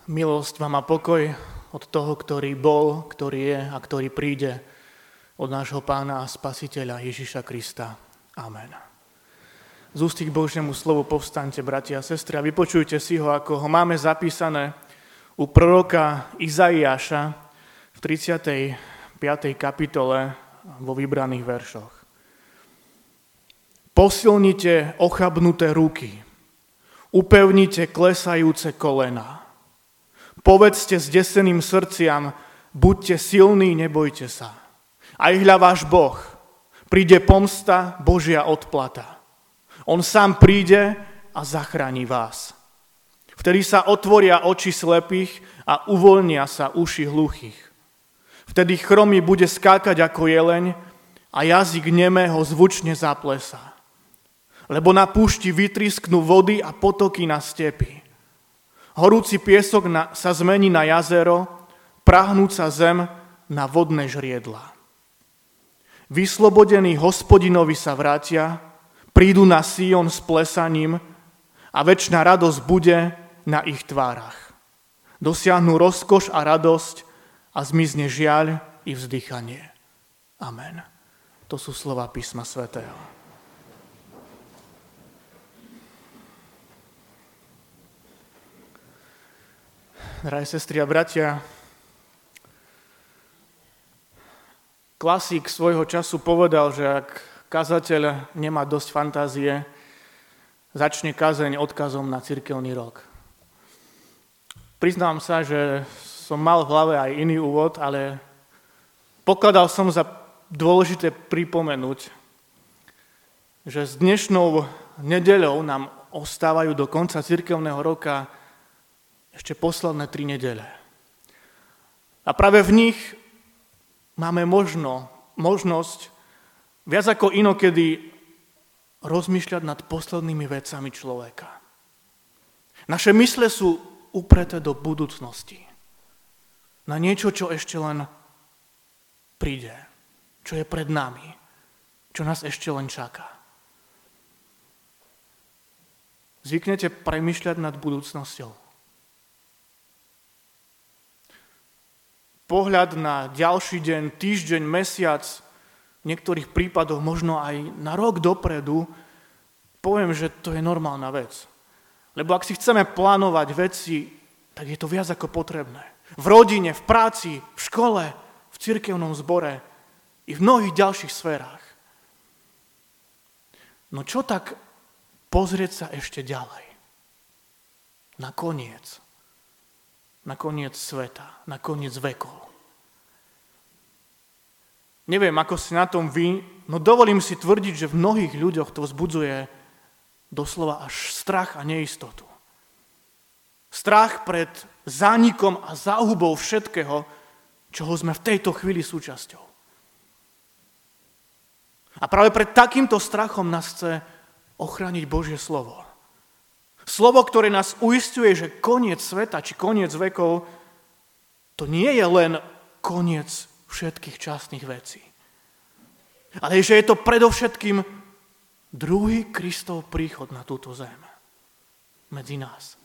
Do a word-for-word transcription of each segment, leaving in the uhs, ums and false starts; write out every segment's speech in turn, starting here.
Milosť vám a pokoj od toho, ktorý bol, ktorý je a ktorý príde, od nášho Pána a Spasiteľa Ježiša Krista. Amen. Z ústy k Božiemu slovu povstaňte, bratia a sestry, a vypočujte si ho, ako ho máme zapísané u proroka Izaiáša v tridsiatej piatej kapitole vo vybraných veršoch. Posilnite ochabnuté ruky, upevnite klesajúce kolená. Povedzte zdeseným srdciam, buďte silní, nebojte sa. Aj hľa váš Boh, príde pomsta, Božia odplata. On sám príde a zachráni vás. Vtedy sa otvoria oči slepých a uvoľnia sa uši hluchých. Vtedy chromý bude skákať ako jeleň a jazyk nemého zvučne zaplesá. Lebo na púšti vytrisknú vody a potoky na stepi. Horúci piesok na, sa zmení na jazero, prahnúca zem na vodné žriedla. Vyslobodení Hospodinovi sa vrátia, prídu na Sion s plesaním a večná radosť bude na ich tvárach. Dosiahnu rozkoš a radosť a zmizne žiaľ i vzdychanie. Amen. To sú slova písma svätého. Drahé sestry a bratia, klasík svojho času povedal, že ak kazateľ nemá dosť fantázie, začne kazeň odkazom na cirkevný rok. Priznám sa, že som mal v hlave aj iný úvod, ale pokladal som za dôležité pripomenúť, že s dnešnou nedeľou nám ostávajú do konca cirkevného roka ešte posledné tri nedele. A práve v nich máme možno, možnosť viac ako inokedy rozmýšľať nad poslednými vecami človeka. Naše mysle sú upreté do budúcnosti. Na niečo, čo ešte len príde. Čo je pred nami. Čo nás ešte len čaká. Zvyknete premýšľať nad budúcnosťou. Pohľad na ďalší deň, týždeň, mesiac, v niektorých prípadoch možno aj na rok dopredu, poviem, že to je normálna vec. Lebo ak si chceme plánovať veci, tak je to viac ako potrebné. V rodine, v práci, v škole, v cirkevnom zbore i v mnohých ďalších sférach. No čo tak pozrieť sa ešte ďalej? Na koniec. Na koniec sveta, na koniec vekov. Neviem, ako si na tom vy, no dovolím si tvrdiť, že v mnohých ľuďoch to vzbudzuje doslova až strach a neistotu. Strach pred zánikom a záhubou všetkého, čoho sme v tejto chvíli súčasťou. A práve pred takýmto strachom nás chce ochrániť Božie slovo. Slovo, ktoré nás uisťuje, že koniec sveta či koniec vekov, to nie je len koniec všetkých častných vecí. Ale že je to predovšetkým druhý Kristov príchod na túto zem. Medzi nás.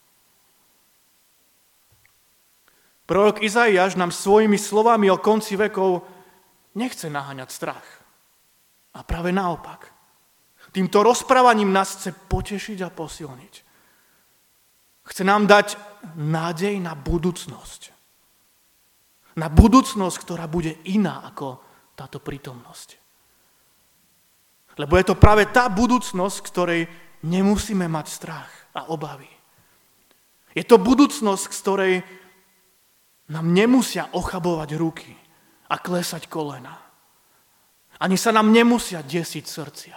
Prorok Izaiáš nám svojimi slovami o konci vekov nechce naháňať strach. A práve naopak. Týmto rozprávaním nás chce potešiť a posilniť. Chce nám dať nádej na budúcnosť. Na budúcnosť, ktorá bude iná ako táto prítomnosť. Lebo je to práve tá budúcnosť, ktorej nemusíme mať strach a obavy. Je to budúcnosť, z ktorej nám nemusia ochabovať ruky a klesať kolena. Ani sa nám nemusia desiť srdcia.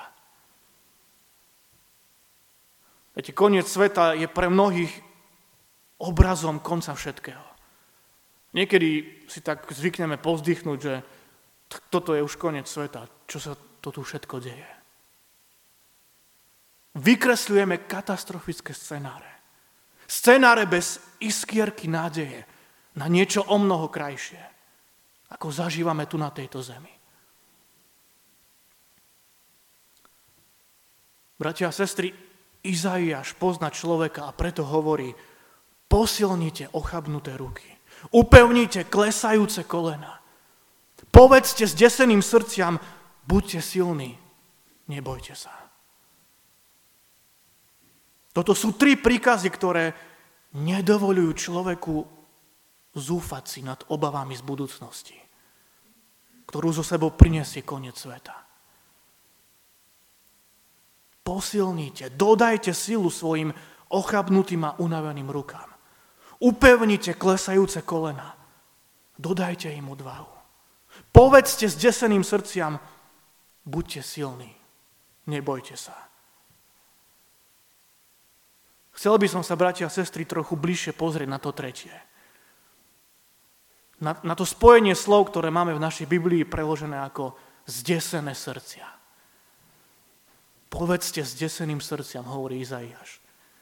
Viete, koniec sveta je pre mnohých obrazom konca všetkého. Niekedy si tak zvykneme povzdychnúť, že toto je už koniec sveta, čo sa to tu všetko deje. Vykresľujeme katastrofické scenáre. Scenáre bez iskierky nádeje na niečo o mnoho krajšie, ako zažívame tu na tejto zemi. Bratia a sestry, Izaiáš pozná človeka a preto hovorí: Posilnite ochabnuté ruky. Upevnite klesajúce kolena. Povedzte s deseným srdciam, buďte silní, nebojte sa. Toto sú tri príkazy, ktoré nedovoľujú človeku zúfať si nad obavami z budúcnosti, ktorú zo sebou prinesie koniec sveta. Posilnite, dodajte silu svojim ochabnutým a unaveným rukám. Upevnite klesajúce kolena. Dodajte im odvahu. Povedzte s deseným srdciam, buďte silní, nebojte sa. Chcel by som sa, bratia a sestry, trochu bližšie pozrieť na to tretie. Na, na to spojenie slov, ktoré máme v našej Biblii preložené ako zdesené srdcia. Povedzte s deseným srdciam, hovorí Izaiáš.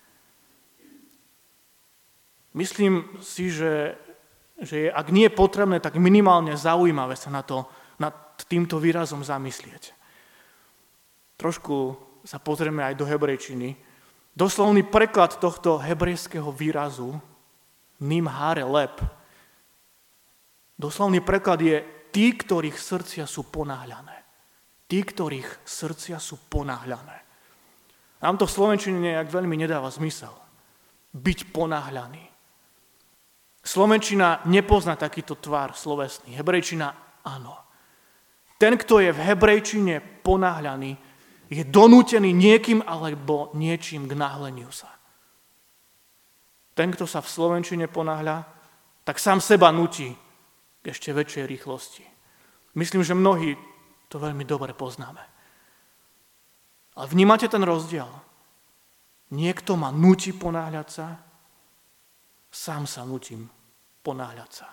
Myslím si, že, že je, ak nie je potrebné, tak minimálne zaujímavé sa na to, nad týmto výrazom zamyslieť. Trošku sa pozrieme aj do hebrejčiny. Doslovný preklad tohto hebrejského výrazu Nimhare lep. Doslovný preklad je tí, ktorých srdcia sú ponáhľané. Tí, ktorých srdcia sú ponáhľané. Nám to v slovenčine nejak veľmi nedáva zmysel. Byť ponáhľaný. Slovenčina nepozná takýto tvar slovesný. Hebrejčina áno. Ten, kto je v hebrejčine ponáhľaný, je donútený niekým alebo niečím k náhleniu sa. Ten, kto sa v slovenčine ponáhľa, tak sám seba nutí k ešte väčšej rýchlosti. Myslím, že mnohí to veľmi dobre poznáme. Ale vnímate ten rozdiel? Niekto ma nutí ponáhľať sa, sám sa nutím ponáhľať sa.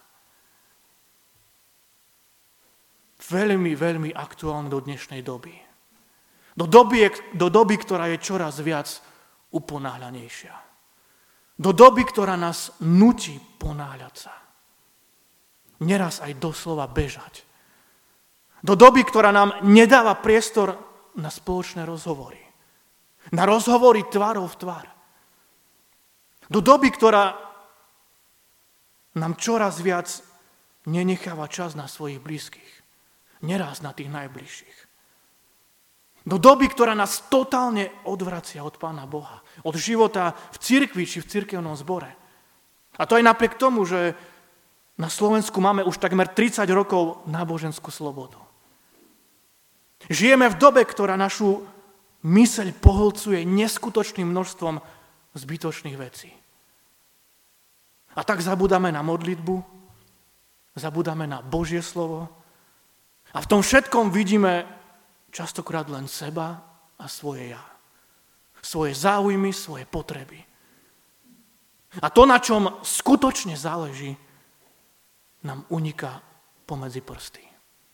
Veľmi, veľmi aktuálne do dnešnej doby. Do doby, do doby, ktorá je čoraz viac uponáhľanejšia. Do doby, ktorá nás nutí ponáhľať sa. Neraz aj doslova bežať. Do doby, ktorá nám nedáva priestor na spoločné rozhovory. Na rozhovory tvárou v tvár. Do doby, ktorá nám čoraz viac nenecháva čas na svojich blízkych. Neraz na tých najbližších. Do doby, ktorá nás totálne odvracia od Pána Boha. Od života v cirkvi či v cirkevnom zbore. A to aj napriek tomu, že na Slovensku máme už takmer tridsať rokov náboženskú slobodu. Žijeme v dobe, ktorá našu myseľ pohlcuje neskutočným množstvom zbytočných vecí. A tak zabudáme na modlitbu, zabudáme na Božie slovo a v tom všetkom vidíme častokrát len seba a svoje ja. Svoje záujmy, svoje potreby. A to, na čom skutočne záleží, nám uniká pomedzi prsty.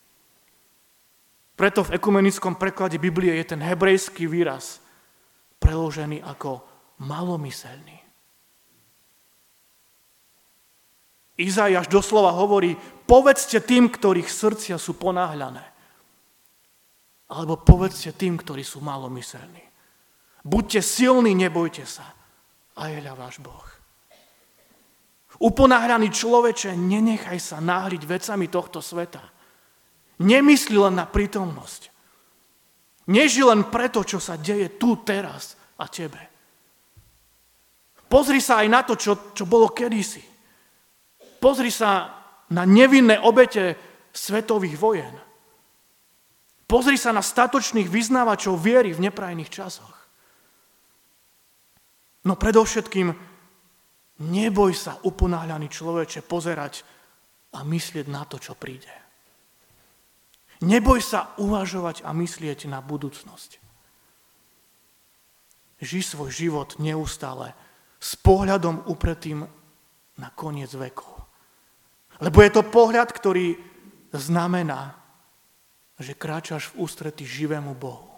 Preto v ekumenickom preklade Biblie je ten hebrejský výraz preložený ako malomyselný. Izaiáš doslova hovorí, povedzte tým, ktorých srdcia sú ponáhľané. Alebo povedzte tým, ktorí sú malomyselní. Buďte silní, nebojte sa. A je váš Boh. Uponáhľaný človeče, nenechaj sa náhliť vecami tohto sveta. Nemysli len na prítomnosť. Neži len preto, čo sa deje tu, teraz a tebe. Pozri sa aj na to, čo, čo bolo kedysi. Pozri sa na nevinné obete svetových vojen. Pozri sa na statočných vyznávačov viery v neprajných časoch. No predovšetkým, neboj sa, uponáhľaný človeče, pozerať a myslieť na to, čo príde. Neboj sa uvažovať a myslieť na budúcnosť. Žij svoj život neustále s pohľadom upretým na koniec vekov. Lebo je to pohľad, ktorý znamená, že kráčaš v ústretí živému Bohu.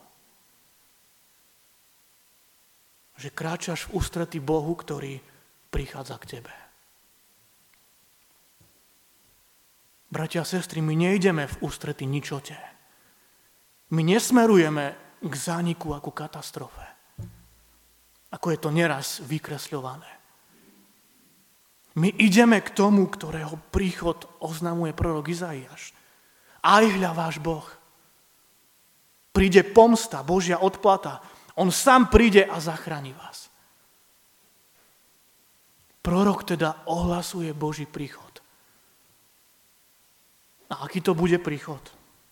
Že kráčaš v ústretí Bohu, ktorý prichádza k tebe. Bratia a sestry, my nejdeme v ústretí ničote. My nesmerujeme k zániku ako katastrofe. Ako je to neraz vykresľované. My ideme k tomu, ktorého príchod oznamuje prorok Izaiáš. Aj hľa váš Boh. Príde pomsta, Božia odplata. On sám príde a zachráni vás. Prorok teda ohlasuje Boží príchod. A aký to bude príchod?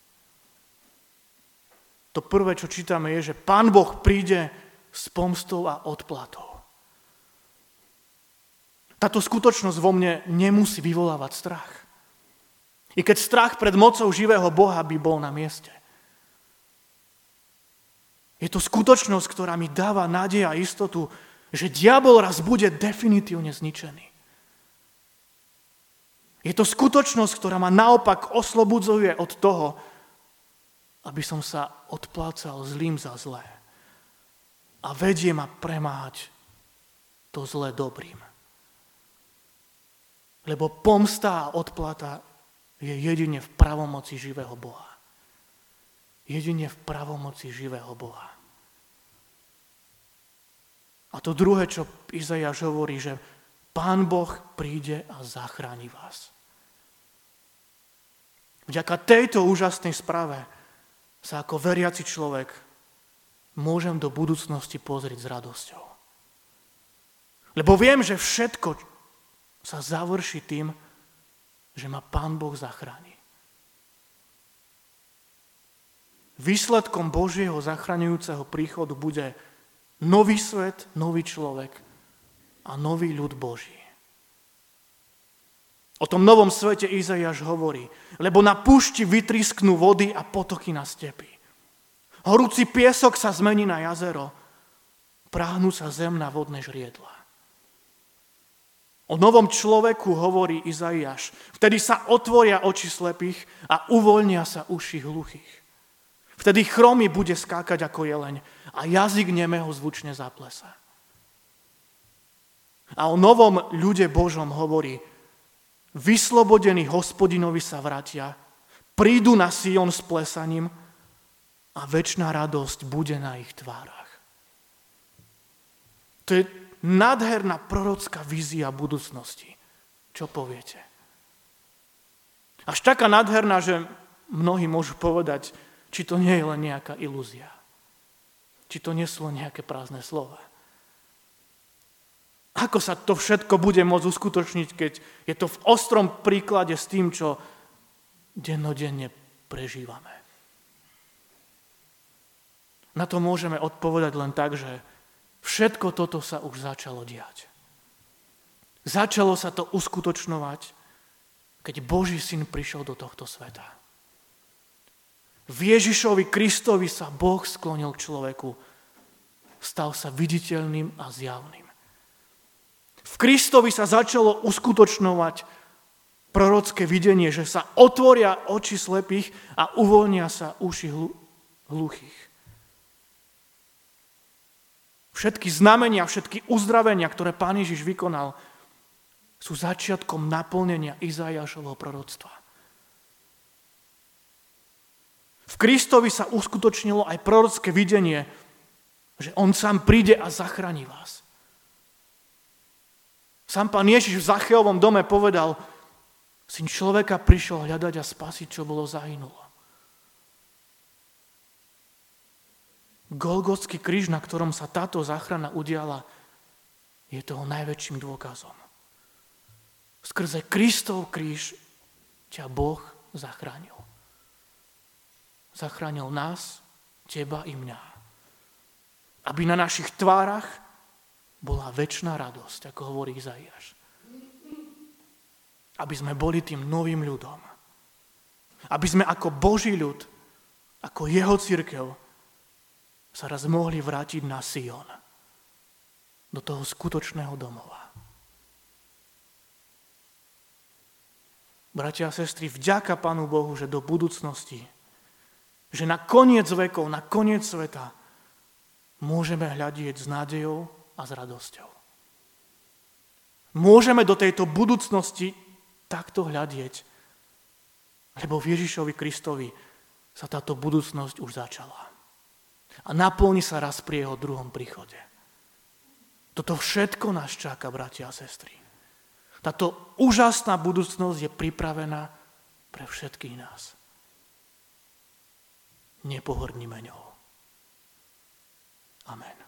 To prvé, čo čítame, je, že Pán Boh príde s pomstou a odplatou. Táto skutočnosť vo mne nemusí vyvolávať strach. I keď strach pred mocou živého Boha by bol na mieste. Je to skutočnosť, ktorá mi dáva nádej a istotu, že diabol raz bude definitívne zničený. Je to skutočnosť, ktorá ma naopak oslobodzuje od toho, aby som sa odplácal zlým za zlé. A vedie ma premáhať to zlé dobrým. Lebo pomsta a odplata je jedine v pravomoci živého Boha. Jedine v pravomoci živého Boha. A to druhé, čo Izaiáš hovorí, že Pán Boh príde a zachráni vás. Vďaka tejto úžasnej správe sa ako veriaci človek môžem do budúcnosti pozrieť s radosťou. Lebo viem, že všetko sa završí tým, že ma Pán Boh zachráni. Výsledkom Božieho zachraňujúceho príchodu bude nový svet, nový človek a nový ľud Boží. O tom novom svete Izaiáš hovorí, lebo na púšti vytrisknú vody a potoky na stepi. Horúci piesok sa zmení na jazero, prahnú sa zem na vodné žriedla. O novom človeku hovorí Izaiáš, vtedy sa otvoria oči slepých a uvoľnia sa uši hluchých. Vtedy chromý bude skákať ako jeleň a jazyk nemého zvučne zaplesá. A o novom ľude Božom hovorí, vyslobodení Hospodinovi sa vrátia, prídu na Sion s plesaním a večná radosť bude na ich tvárach. To je nádherná prorocká vízia budúcnosti. Čo poviete? Až taká nádherná, že mnohí môžu povedať, či to nie je len nejaká ilúzia. Či to nie sú len nejaké prázdne slova. Ako sa to všetko bude môcť uskutočniť, keď je to v ostrom príklade s tým, čo dennodenne prežívame? Na to môžeme odpovedať len tak, že všetko toto sa už začalo diať. Začalo sa to uskutočňovať, keď Boží syn prišiel do tohto sveta. V Ježišovi Kristovi sa Boh sklonil k človeku. Stal sa viditeľným a zjavným. V Kristovi sa začalo uskutočňovať prorocké videnie, že sa otvoria oči slepých a uvoľnia sa uši hluchých. Všetky znamenia, všetky uzdravenia, ktoré Pán Ježiš vykonal, sú začiatkom naplnenia Izaiášovho proroctva. V Kristovi sa uskutočnilo aj prorocké videnie, že on sám príde a zachráni vás. Sám Pán Ježiš v Zacheovom dome povedal, Syn človeka prišiel hľadať a spasiť, čo bolo zahynulo. Golgotský kríž, na ktorom sa táto záchrana udiala, je toho najväčším dôkazom. Skrze Kristov kríž ťa Boh zachránil. Zachránil nás, teba i mňa. Aby na našich tvárach bola večná radosť, ako hovorí Izaiáš. Aby sme boli tým novým ľudom. Aby sme ako Boží ľud, ako jeho cirkev, sa raz mohli vrátiť na Sion, do toho skutočného domova. Bratia a sestry, vďaka Pánu Bohu, že do budúcnosti, že na koniec vekov, na koniec sveta môžeme hľadieť s nádejou a s radosťou. Môžeme do tejto budúcnosti takto hľadieť, lebo v Ježišovi Kristovi sa táto budúcnosť už začala. A naplní sa raz pri jeho druhom príchode. Toto všetko nás čaká, bratia a sestry. Táto úžasná budúcnosť je pripravená pre všetkých nás. Nepohornime ňou. Amen.